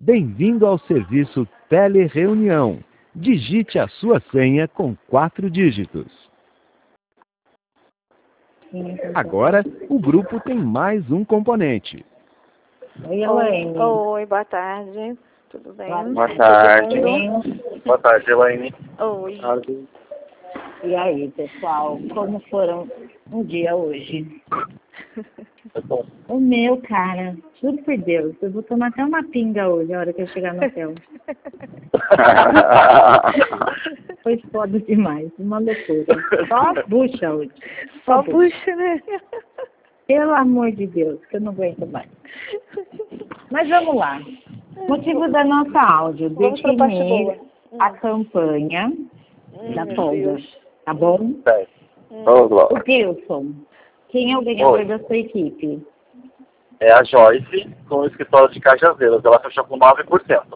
Bem-vindo ao serviço Telereunião. Digite a sua senha com 4 dígitos. Agora, o grupo tem mais um componente. Oi, Elaine. Oi, boa tarde. Tudo bem? Boa tarde. Boa tarde, Elaine. Oi. E aí, pessoal, como foram um dia hoje? O meu, cara, juro por Deus, eu vou tomar até uma pinga hoje, a hora que eu chegar no hotel. Foi foda demais, uma loucura. Só bucha hoje. Só bucha, né? Pelo amor de Deus, que eu não aguento mais. Mas vamos lá. Motivo da nossa áudio, definir a campanha da folga, tá bom? O Wilson, quem é o ganhador da sua equipe? É a Joyce, com o escritório de Cajazeiras. Ela fechou com 9%.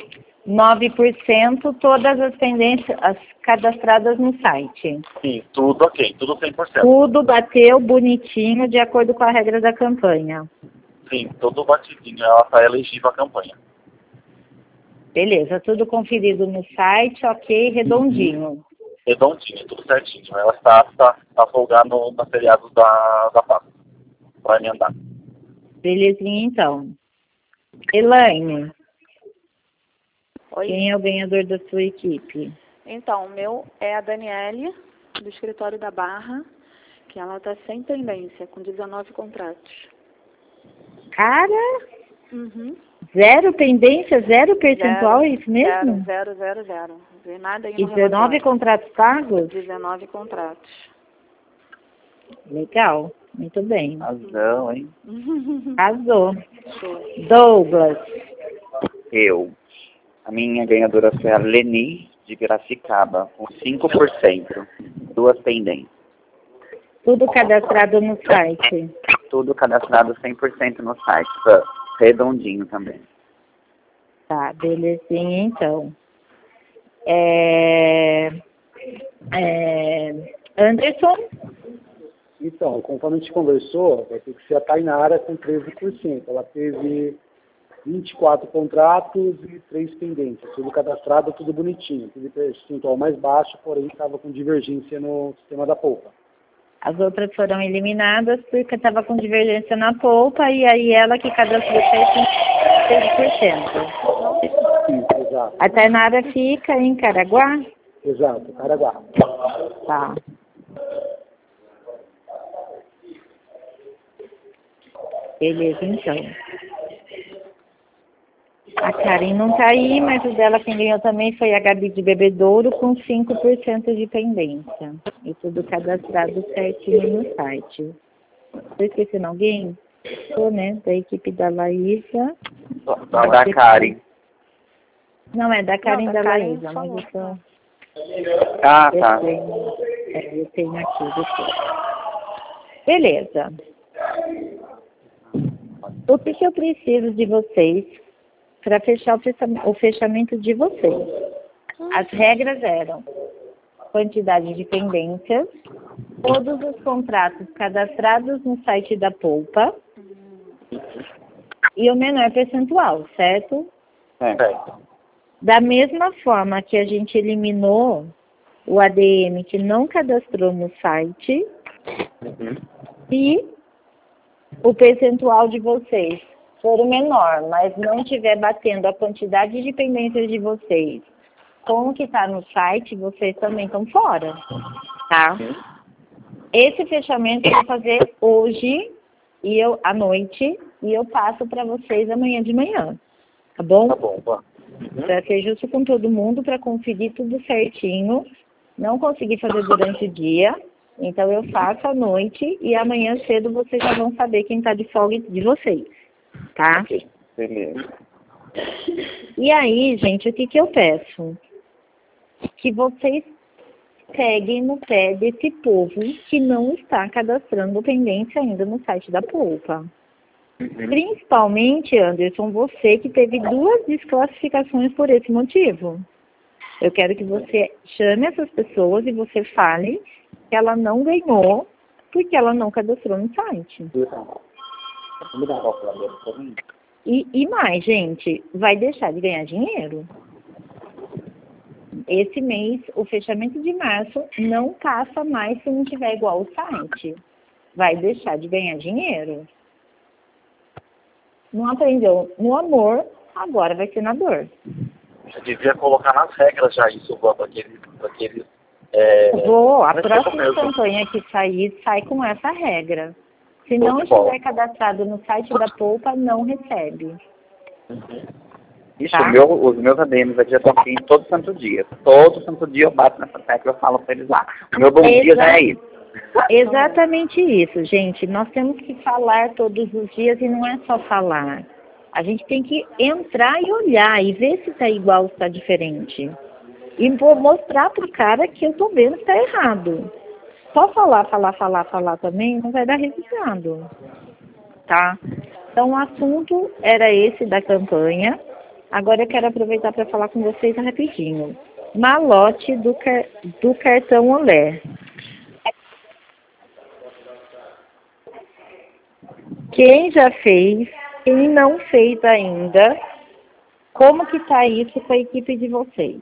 9% todas as pendências cadastradas no site. Sim, tudo ok, tudo 100%. Tudo bateu bonitinho de acordo com a regra da campanha. Sim, tudo batidinho. Ela está elegível à campanha. Beleza, tudo conferido no site, ok, redondinho. Redondinho, tudo certinho. Ela está folgando nos feriados da Páscoa. Para emendar. Belezinha, então. Elaine. Oi. Quem é o ganhador da sua equipe? Então, o meu é a Daniele, do escritório da Barra, que ela está sem pendência, com 19 contratos. Cara, Uhum. zero pendência, zero percentual, é isso mesmo? Zero. Não vê nada aí E no 19 relatório. contratos pagos? 19 contratos. Legal, muito bem. Razão, hein? Arrasou. Show. Douglas. A minha ganhadora foi a Leni, de Piracicaba, com 5%. 2 pendentes. Tudo cadastrado no site. Tudo cadastrado 100% no site. Tá redondinho também. Tá, belezinha, então. Anderson? Então, conforme a gente conversou, vai ter que ser a Tainara com 13%. Ela teve 24 contratos e 3 pendentes. Tudo cadastrado, tudo bonitinho. Tudo percentual mais baixo, porém estava com divergência no sistema da polpa. As outras foram eliminadas porque estava com divergência na polpa e aí ela que cadastrou 13%. Isso, exato. A Tainara fica em Caraguá? Exato, Caraguá. Tá. Beleza, então. A Karen não tá aí, mas o dela quem ganhou também foi a Gabi de Bebedouro com 5% de pendência. E tudo cadastrado certinho no site. Tô esquecendo alguém? Tô, né? Da equipe da Laísa. Da Karen. Não, é da Karen e da Karen Laísa, falou. mas eu tô... Ah, tá. Eu tenho aqui depois. Beleza. O que eu preciso de vocês para fechar o fechamento de vocês? As regras eram quantidade de pendências, todos os contratos cadastrados no site da Polpa e o menor percentual, certo? Da mesma forma que a gente eliminou o ADM que não cadastrou no site e o percentual de vocês for o menor, mas não estiver batendo a quantidade de pendências de vocês com o que está no site, vocês também estão fora, tá? Esse fechamento eu vou fazer hoje à noite e eu passo para vocês amanhã de manhã, tá bom? Tá bom, tá. Para ser justo com todo mundo, para conseguir tudo certinho, não consegui fazer durante o dia, então eu faço à noite e amanhã cedo vocês já vão saber quem está de folga de vocês, tá? Beleza. E aí, gente, o que eu peço? Que vocês peguem no pé desse povo que não está cadastrando pendência ainda no site da Polpa. Principalmente, Anderson, você que teve 2 desclassificações por esse motivo. Eu quero que você chame essas pessoas e você fale que ela não ganhou porque ela não cadastrou no site. E mais, gente, vai deixar de ganhar dinheiro. Esse mês, o fechamento de março não passa mais se não tiver igual o site. Vai deixar de ganhar dinheiro. Não aprendeu no amor, agora vai ser na dor. Você devia colocar nas regras já isso, para aqueles A próxima campanha que sair, sai com essa regra. Se não estiver cadastrado no site da Poupa, não recebe. Ixi, tá? Os meus ADMs aqui já estão assim todo santo dia. Todo santo dia eu bato nessa tecla e eu falo para eles lá. O meu bom dia já é isso. Exatamente isso, gente. Nós temos que falar todos os dias e não é só falar. A gente tem que entrar e olhar e ver se está igual ou está diferente. E vou mostrar pro cara que eu tô vendo que está errado. Só falar também não vai dar resultado. Tá? Então o assunto era esse da campanha. Agora eu quero aproveitar para falar com vocês rapidinho. Malote do cartão Olé. Quem já fez, quem não fez ainda, como que tá isso com a equipe de vocês?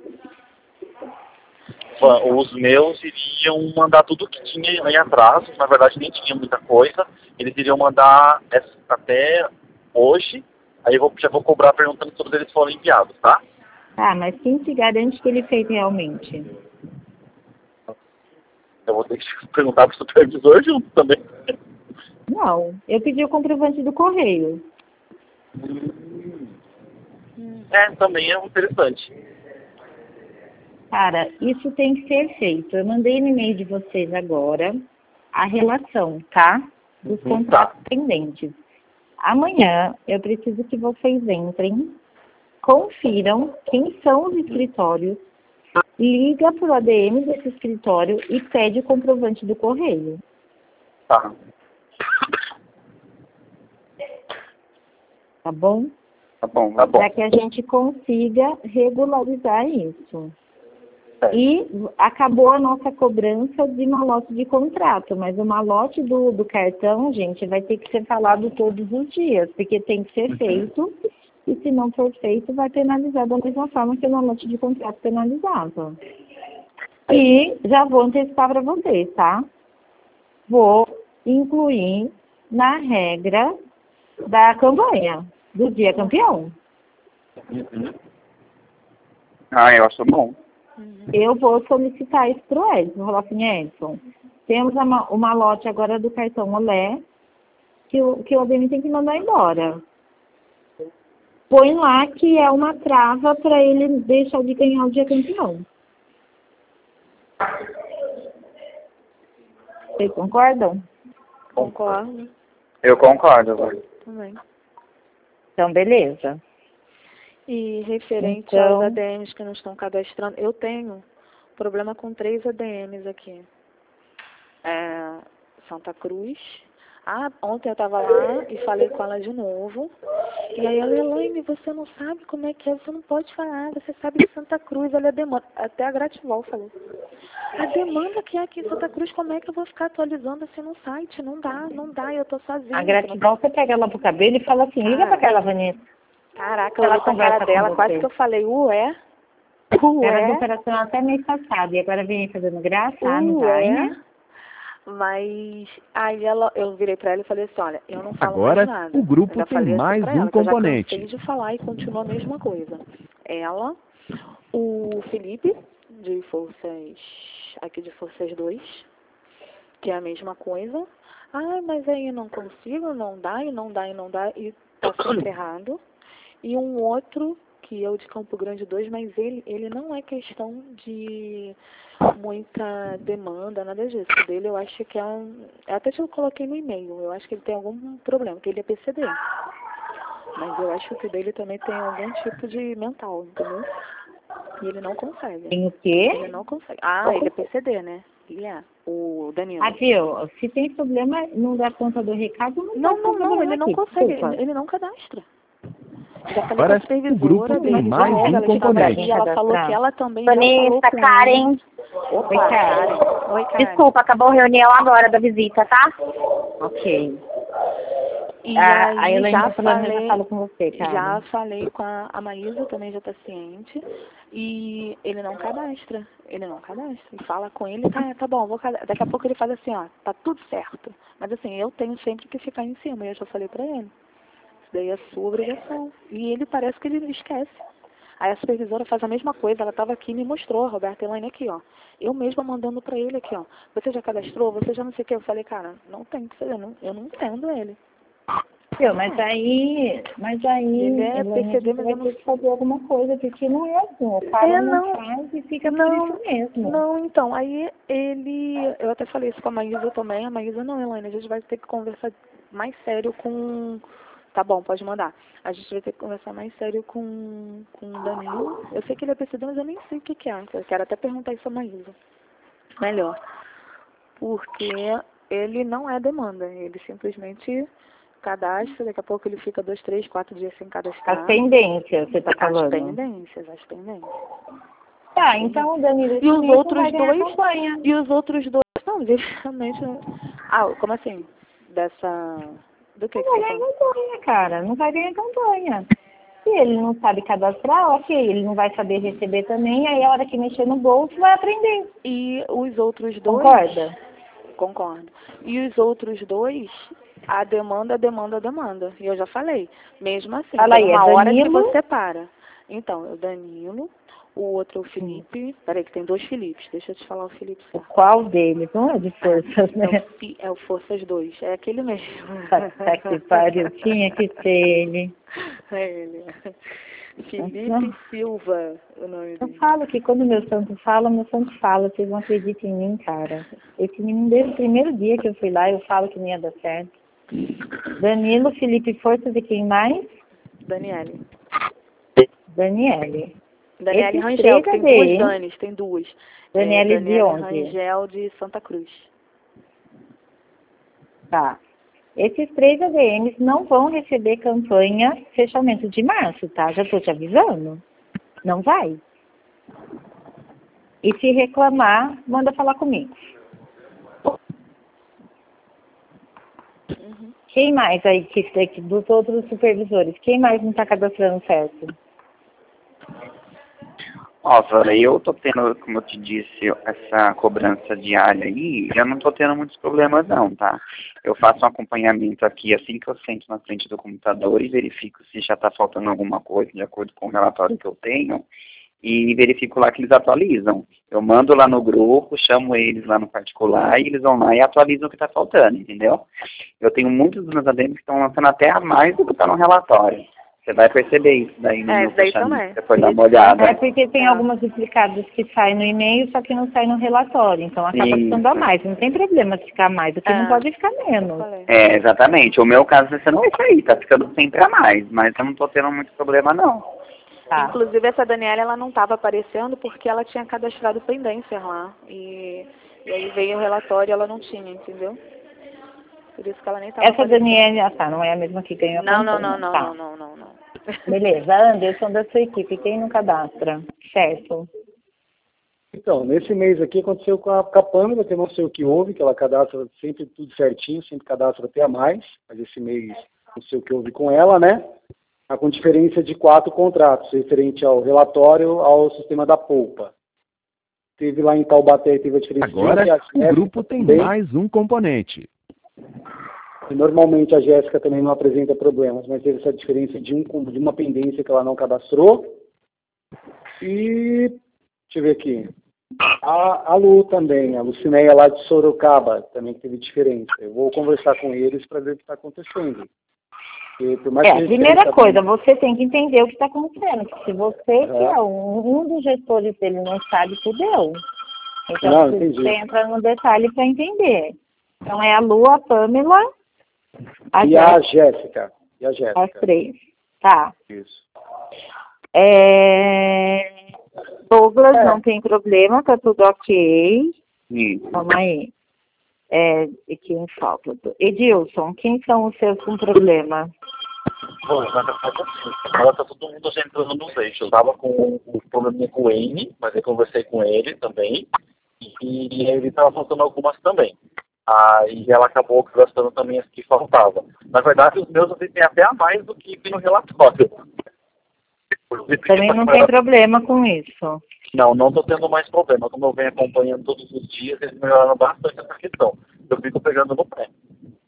Os meus iriam mandar tudo que tinha em atraso, na verdade nem tinha muita coisa, eles iriam mandar até hoje, aí já vou cobrar perguntando se todos eles foram enviados, tá? Mas quem te garante que ele fez realmente? Eu vou ter que perguntar pro supervisor junto também. Não, eu pedi o comprovante do correio. Também é interessante. Cara, isso tem que ser feito. Eu mandei no e-mail de vocês agora a relação, tá? Dos contratos pendentes. Amanhã eu preciso que vocês entrem, confiram quem são os escritórios, liga pro ADM desse escritório e pede o comprovante do correio. Tá. Tá bom? Tá bom. Para que a gente consiga regularizar isso. E acabou a nossa cobrança de malote de contrato, mas o malote do cartão, gente, vai ter que ser falado todos os dias, porque tem que ser feito, e se não for feito, vai penalizar da mesma forma que o malote de contrato penalizava. E já vou antecipar para vocês, tá? Vou incluir na regra da campanha, do Dia Campeão. Eu acho bom. Eu vou solicitar isso para o Edson. Vou falar assim, Edson, temos o malote agora do cartão Olé, que o ADM tem que mandar embora. Põe lá que é uma trava para ele deixar de ganhar o Dia Campeão. Vocês concordam? Concordo. Eu concordo. Também. Então, beleza. E referente aos ADMs que não estão cadastrando, eu tenho problema com 3 ADMs aqui. Santa Cruz. Ontem eu estava lá e falei com ela de novo. E aí ela, Elaine, você não sabe como é que é, você não pode falar, você sabe que Santa Cruz, olha a demanda. Até a Grativol falou. A demanda que é aqui em Santa Cruz, como é que eu vou ficar atualizando assim no site? Não dá, eu tô sozinha. A Grativol, você pega ela pro cabelo e fala assim, liga pra aquela Vanessa. Caraca, ela com a cara dela, quase que eu falei, ué? Era do operacional até mês passado, e agora vem fazendo graça, não vai, né? Mas aí eu virei pra ela e falei assim, olha, eu não falo agora, mais nada. O grupo tem mais um componente. Eu já cansei de falar e continua a mesma coisa. Ela, o Felipe, de Forças, aqui de Forças 2, que é a mesma coisa. Mas aí não consigo, não dá, e tá sempre errado. E um outro, que é o de Campo Grande 2, mas ele não é questão de muita demanda, nada disso. O dele eu acho que até eu coloquei no e-mail, eu acho que ele tem algum problema, que ele é PCD. Mas eu acho que o dele também tem algum tipo de mental, entendeu? E ele não consegue. Tem o quê? Ele não consegue. Ele é PCD, né? Ele é. O Danilo. Viu? Se tem problema, não dá conta do recado, não, ele não consegue, ele não cadastra. Já falei Agora, com a o grupo tem mais um componente. E ela falou que ela também Vanessa, Karen. Oi, Karen. Oi, Karen. Desculpa, acabou a reunião agora da visita, tá? Ok. E aí Elaine já já falo com você, cara. Já falei com a Maísa, também já está ciente. E ele não cadastra. Ele não cadastra. E fala com ele, tá bom, vou cadastrar. Daqui a pouco ele fala assim, ó, tá tudo certo. Mas assim, eu tenho sempre que ficar em cima. E eu já falei pra ele. Isso daí é sua obrigação. E ele parece que ele esquece. Aí a supervisora faz a mesma coisa, ela estava aqui e me mostrou, a Roberta Elaine aqui, ó. Eu mesma mandando pra ele aqui, ó. Você já cadastrou? Você já não sei o que. Eu falei, cara, não tem que fazer, eu não entendo ele. Mas aí ele é PCD, mas vai ter que fazer alguma coisa, porque não é assim, o cara não faz e fica por isso mesmo. Não, então, aí eu até falei isso com a Maísa também, a Maísa, não, Elaine, a gente vai ter que conversar mais sério com, tá bom, pode mandar, a gente vai ter que conversar mais sério com o Danilo, eu sei que ele é PCD, mas eu nem sei o que é, eu quero até perguntar isso a Maísa, melhor, porque ele não é demanda, ele simplesmente cadastra, daqui a pouco ele fica 2, 3, 4 dias sem cadastrar. As pendências, você está falando? As pendências. Tá, então o Danilo e os outros dois, não, eles realmente, como assim? Do que não vai ganhar campanha, cara, não vai ganhar campanha. Se ele não sabe cadastrar, ok, ele não vai saber receber também, aí a hora que mexer no bolso vai aprender. E os outros dois... Concorda? Concordo. E os outros dois, a demanda. E eu já falei. Mesmo assim, fala aí, uma hora que Danilo? você para. Então, o Danilo, o outro é o Felipe. Peraí, que tem 2 Filipes. Deixa eu te falar o Felipe certo. Qual deles? Não é de forças, né? É o Forças 2. É aquele mesmo. Tá que pariu. Tinha que ser ele. É ele. Felipe Silva, o nome dele. Eu falo que quando meu santo fala, vocês não acreditam em mim, cara. Esse menino, desde o primeiro dia que eu fui lá, eu falo que não ia dar certo. Danilo, Felipe Forças e quem mais? Daniele Rangel, que tem 2 Danis, tem 2. Daniele de onde? Rangel de Santa Cruz. Tá. Esses 3 ADMs não vão receber campanha fechamento de março, tá? Já estou te avisando. Não vai. E se reclamar, manda falar comigo. Quem mais aí, dos outros supervisores, quem mais não está cadastrando certo? Olha, eu tô tendo, como eu te disse, essa cobrança diária aí, eu não tô tendo muitos problemas não, tá? Eu faço um acompanhamento aqui assim que eu sento na frente do computador e verifico se já tá faltando alguma coisa, de acordo com o relatório que eu tenho, e verifico lá que eles atualizam. Eu mando lá no grupo, chamo eles lá no particular e eles vão lá e atualizam o que tá faltando, entendeu? Eu tenho muitos dos meus ADMs que estão lançando até a mais do que tá no relatório. Você vai perceber isso daí no meu fechamento. Você foi dar uma olhada. É porque tem algumas duplicadas que saem no e-mail, só que não saem no relatório. Então acaba ficando a mais. Não tem problema se ficar mais, o que não pode ficar menos. É, exatamente. O meu caso você não vai sair, tá ficando sempre a mais. Mas eu não tô tendo muito problema, não. Tá. Inclusive essa Daniela, ela não estava aparecendo porque ela tinha cadastrado pendência lá. E aí veio o relatório e ela não tinha, entendeu? Por isso que ela nem estava aparecendo. Daniela, não é a mesma que ganhou a campanha. Não. Beleza, Anderson da sua equipe, quem não cadastra? Certo. Então, nesse mês aqui aconteceu com a Pâmela, que eu não sei o que houve, que ela cadastra sempre tudo certinho, sempre cadastra até a mais, mas esse mês não sei o que houve com ela, né? Tá com diferença de 4 contratos, referente ao relatório, ao sistema da polpa. Teve lá em Taubaté, teve a diferença Agora, de o grupo tem mais um componente. E normalmente a Jéssica também não apresenta problemas, mas teve essa diferença de uma pendência que ela não cadastrou. E, deixa eu ver aqui, a Lu também, a Lucinéia lá de Sorocaba, também teve diferença. Eu vou conversar com eles para ver o que está acontecendo. E, por mais que a primeira coisa, você tem que entender o que está acontecendo. Se você, que é um dos gestores dele, não sabe, fudeu. Então, você entra no detalhe para entender. Então, é a Lu, a Pâmela... E a Jéssica. As 3. Tá. Isso. Douglas não tem problema, tá tudo ok. Calma aí. E quem falta? Edilson, quem são os seus com problema? Bom, agora tá todo mundo já entrando nos eixos. Eu tava com o probleminha com o N, mas eu conversei com ele também. E ele tava faltando algumas também. Aí ela acabou gastando também as que faltava. Na verdade, os meus tem até a mais do que tem no relatório. Também não tem problema com isso. Não estou tendo mais problema. Como eu venho acompanhando todos os dias, eles melhoraram bastante essa questão. Eu fico pegando no pé.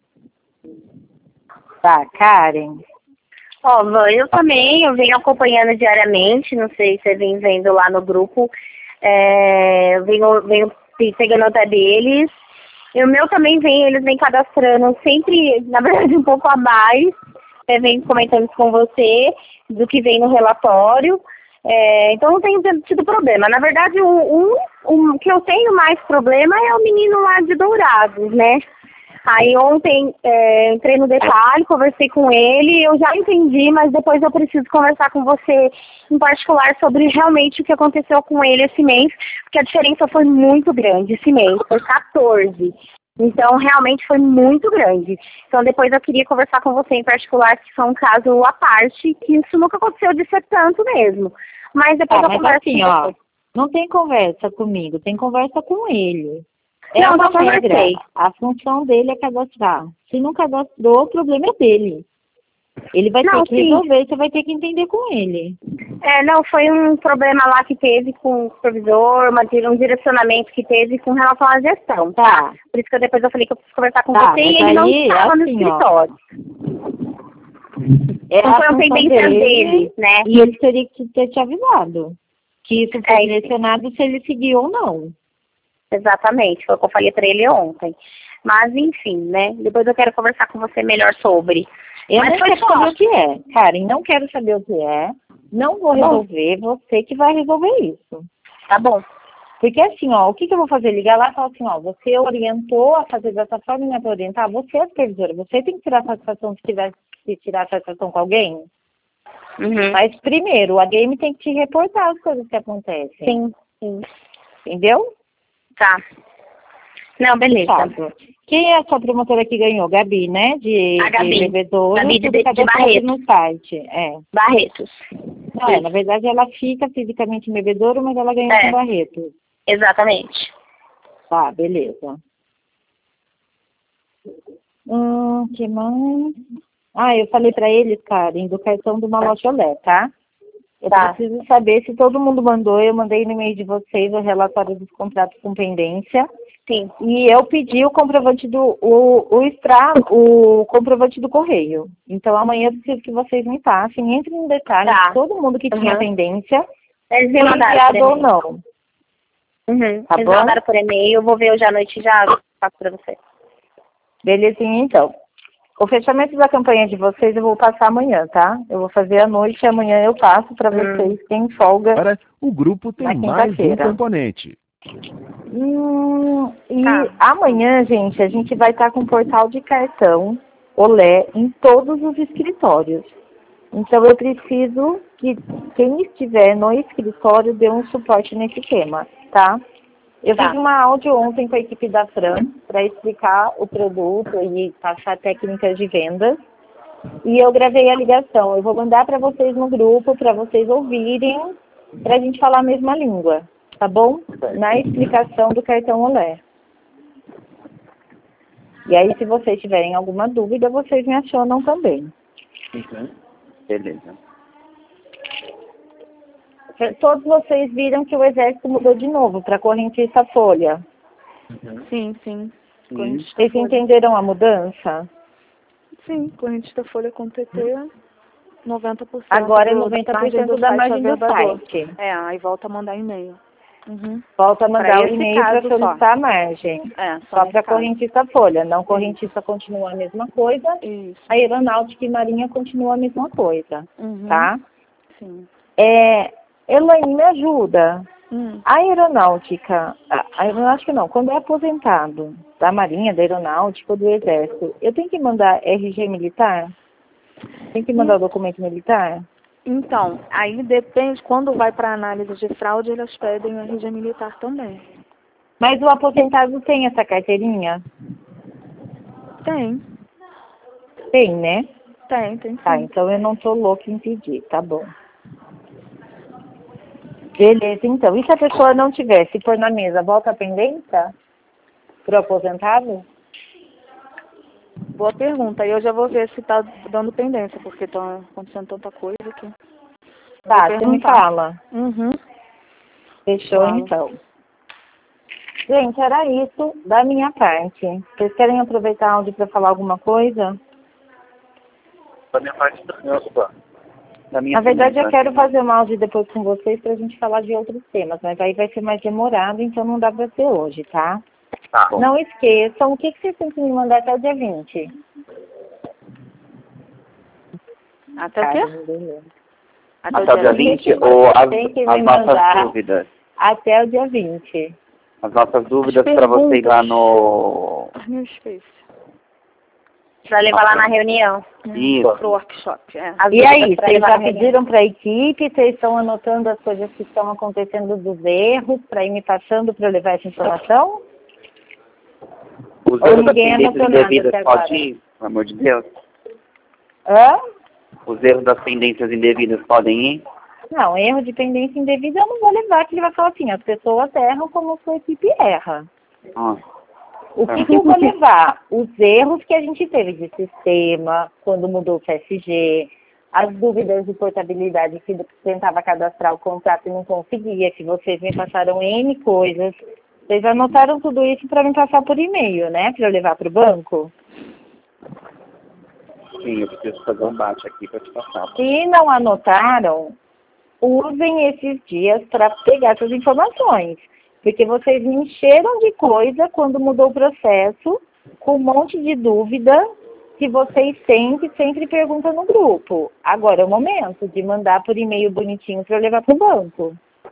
Tá, Karen. Ó, eu também, eu venho acompanhando diariamente, não sei se você vem vendo lá no grupo, eu venho pegando até deles. E o meu também eles vêm cadastrando sempre, na verdade, um pouco a mais. Eu venho comentando isso com você, do que vem no relatório. Então não tenho tido problema. Na verdade, o que eu tenho mais problema é o menino lá de Dourados, né? Aí ontem entrei no detalhe, conversei com ele, eu já entendi, mas depois eu preciso conversar com você em particular sobre realmente o que aconteceu com ele esse mês, porque a diferença foi muito grande esse mês, foi 14. Então, realmente foi muito grande. Então, depois eu queria conversar com você em particular, que foi um caso à parte, que isso nunca aconteceu de ser tanto mesmo. Mas depois eu converso assim, com você. Não tem conversa comigo, tem conversa com ele. Não, uma regra. A função dele é cadastrar. Se não cadastrou, o problema é dele. Ele vai ter que resolver, você vai ter que entender com ele. Não, foi um problema lá que teve com o supervisor, um direcionamento que teve com relação à gestão, tá? Por isso que depois eu falei que eu preciso conversar com você e ele não estava no escritório. Não foi uma pendência dele, né? E ele teria que ter te avisado que isso foi direcionado se ele seguiu ou não. Exatamente, foi o que eu falei pra ele ontem. Mas, enfim, né? Depois eu quero conversar com você melhor sobre. Eu não quero saber o que é, Karen, não quero saber o que é. Não vou resolver, você que vai resolver isso. Tá bom. Porque assim, o que eu vou fazer? Ligar lá e falar assim, você orientou a fazer dessa forma e não é pra orientar? Você é supervisora, você tem que tirar satisfação se tiver que tirar satisfação com alguém. Uhum. Mas primeiro, a game tem que te reportar as coisas que acontecem. Sim. Entendeu? Tá. Não, beleza. Quem é a sua promotora que ganhou? Gabi, né? A Gabi. De bebedouro. Gabi de Barretos. No site. Barretos. Não, na verdade ela fica fisicamente em bebedouro, mas ela ganhou com Barretos. Exatamente. Tá, beleza. Que mais? Eu falei pra eles, Karen, do cartão do Malote Olé, tá? Eu preciso saber se todo mundo mandou. Eu mandei no e-mail de vocês o relatório dos contratos com pendência. Sim. E eu pedi o comprovante o comprovante do correio. Então amanhã eu preciso que vocês me passem, entrem em detalhes, todo mundo que tinha pendência, eles me mandaram ou não. Tá eles bom? mandaram por e-mail, eu vou ver hoje à noite e já passo pra você. Belezinha, então. O fechamento da campanha de vocês eu vou passar amanhã, tá? Eu vou fazer à noite e amanhã eu passo para vocês quem folga. Agora, o grupo tem mais um componente. Amanhã, gente, a gente vai estar com o portal de cartão Olé em todos os escritórios. Então eu preciso que quem estiver no escritório dê um suporte nesse tema, tá? Eu fiz uma áudio ontem com a equipe da Fran para explicar o produto e passar técnicas de vendas. E eu gravei a ligação. Eu vou mandar para vocês no grupo, para vocês ouvirem, para a gente falar a mesma língua, tá bom? Na explicação do cartão Olé. E aí, se vocês tiverem alguma dúvida, vocês me acionam também. Beleza. Todos vocês viram que o Exército mudou de novo para correntista folha. Sim. Vocês entenderam a mudança? Sim, correntista folha com TT, 90%. Agora é 90% da margem do site. Aí volta a mandar e-mail. Volta a mandar o e-mail para solicitar a margem. Só para correntista folha. Não correntista continua a mesma coisa. Isso. A aeronáutica e marinha continua a mesma coisa. Tá? Sim. Elaine, me ajuda. A aeronáutica não, quando é aposentado da Marinha, da Aeronáutica ou do Exército, eu tenho que mandar RG militar? Tem que mandar o documento militar? Então, aí depende, quando vai para análise de fraude, eles pedem o RG militar também. Mas o aposentado tem essa carteirinha? Tem. Tem, né? Tem sim. Tá, então eu não tô louca em pedir, tá bom. Beleza, então. E se a pessoa não tiver, se pôr na mesa, volta a pendência pro aposentado? Boa pergunta. E eu já vou ver se tá dando pendência, porque tá acontecendo tanta coisa aqui. Tá, você me fala. Uhum. Fechou, Fala. então. Gente, era isso da minha parte. Vocês querem aproveitar o áudio para falar alguma coisa? Da minha parte, opa. Na verdade, eu quero fazer um áudio depois com vocês para a gente falar de outros temas, mas aí vai ser mais demorado, então não dá para ser hoje, tá? Tá. Não esqueçam, o que vocês têm que me mandar até o dia 20? Até o quê? Até o dia 20 ou as nossas dúvidas? Até o dia 20. As nossas dúvidas para você ir lá no... Meu Space. Pra levar lá na reunião. Isso. Pro workshop, é. E aí, vocês já pediram para a equipe, vocês estão anotando as coisas que estão acontecendo dos erros, para ir me passando para eu levar essa informação? Os erros das pendências indevidas podem ir, pelo amor de Deus? Hã? Os erros das pendências indevidas podem ir? Não, erro de pendência indevida eu não vou levar, que ele vai falar assim, as pessoas erram como a sua equipe erra. O que eu vou levar? Os erros que a gente teve de sistema, quando mudou o CSG, as dúvidas de portabilidade que tentava cadastrar o contrato e não conseguia, que vocês me passaram N coisas. Vocês anotaram tudo isso para me passar por e-mail, né? Para eu levar para o banco? Sim, eu preciso fazer um bate aqui para te passar. Se não anotaram, usem esses dias para pegar essas informações. Porque vocês me encheram de coisa quando mudou o processo, com um monte de dúvida que vocês têm, que sempre perguntam no grupo. Agora é o momento de mandar por e-mail bonitinho para eu levar para o banco.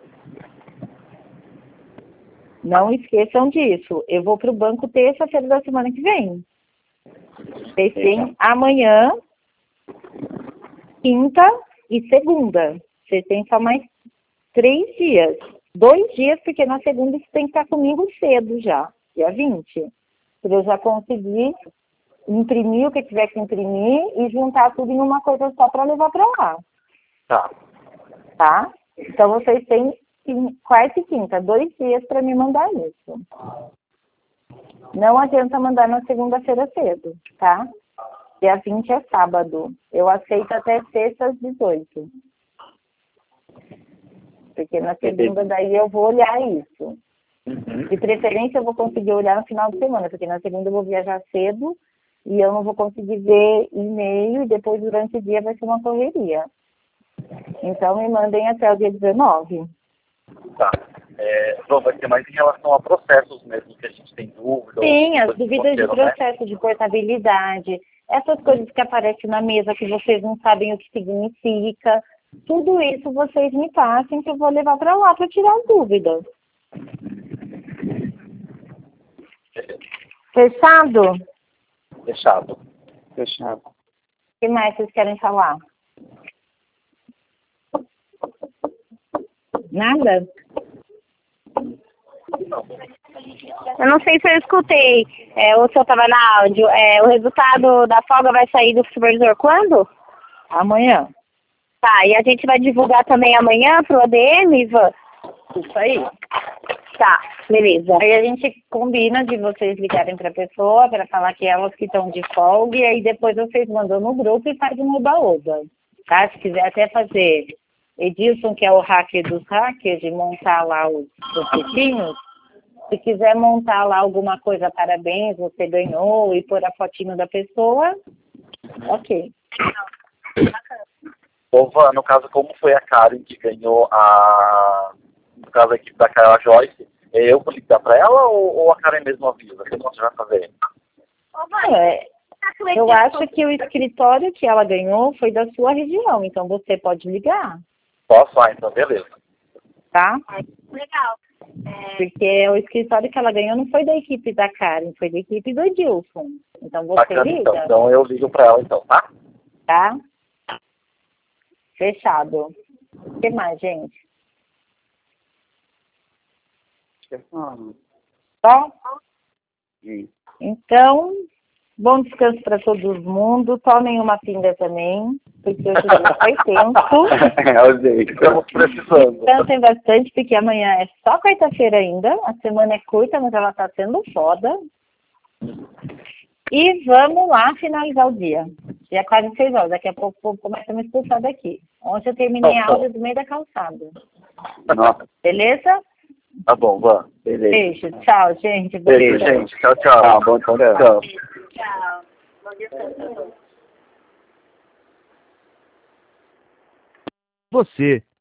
Não esqueçam disso. Eu vou para o banco terça-feira da semana que vem. Vocês têm amanhã, quinta e segunda. Vocês têm só mais 3 dias. 2 dias, porque na segunda você tem que estar comigo cedo já, dia 20. Para eu já conseguir imprimir o que tiver que imprimir e juntar tudo em uma coisa só para levar para lá. Tá. Tá? Então vocês têm quarta e quinta, 2 dias para me mandar isso. Não adianta mandar na segunda-feira cedo, tá? Dia 20 é sábado. Eu aceito até sexta às 18. Porque na segunda daí eu vou olhar isso. De preferência eu vou conseguir olhar no final de semana, porque na segunda eu vou viajar cedo e eu não vou conseguir ver e-mail e depois durante o dia vai ser uma correria. Então me mandem até o dia 19. Tá. Então vai ser mais em relação a processos mesmo que a gente tem dúvida. Sim, as dúvidas de processo, de portabilidade, essas coisas que aparecem na mesa que vocês não sabem o que significa. Tudo isso vocês me passem que eu vou levar para lá para tirar as dúvidas. Fechado? Fechado. Fechado. O que mais vocês querem falar? Nada? Eu não sei se eu escutei, ou se eu estava na áudio. O resultado da folga vai sair do supervisor quando? Amanhã. Tá, e a gente vai divulgar também amanhã pro ADM, Ivan? Isso aí. Tá, beleza. Aí a gente combina de vocês ligarem para a pessoa para falar que elas que estão de folga e aí depois vocês mandam no grupo e fazem no oba-oba. Tá? Se quiser até fazer Edilson, que é o hacker dos hackers, de montar lá os procetinhos. Se quiser montar lá alguma coisa, parabéns, você ganhou, e pôr a fotinho da pessoa, ok. Ova, no caso, como foi a Karen que ganhou no caso a equipe da Carla Joyce, eu vou ligar para ela ou a Karen mesmo avisa? O que você vai fazer? Eu acho que o escritório que ela ganhou foi da sua região, então você pode ligar. Posso? Então beleza. Tá? Legal. Porque o escritório que ela ganhou não foi da equipe da Karen, foi da equipe do Edilson. Então você Bacana, liga. então eu ligo para ela então, tá? Tá? Fechado. O que mais, gente? Só? Então, bom descanso para todo mundo. Tomem uma pinga também, porque hoje o dia foi tenso. Eu sei, estamos precisando. Descansem bastante, porque amanhã é só quarta-feira ainda. A semana é curta, mas ela tá sendo foda. E vamos lá finalizar o dia. Já é quase 6 horas, daqui a pouco o povo começa a me expulsar daqui. Ontem eu terminei a aula do meio da calçada. Nossa. Beleza? Tá bom, vamos. Beleza. Beijo, tchau, gente. Beijo, gente. Tchau, tchau. Tá, bom programa. Tchau. Tchau. Bom dia pra todos. Você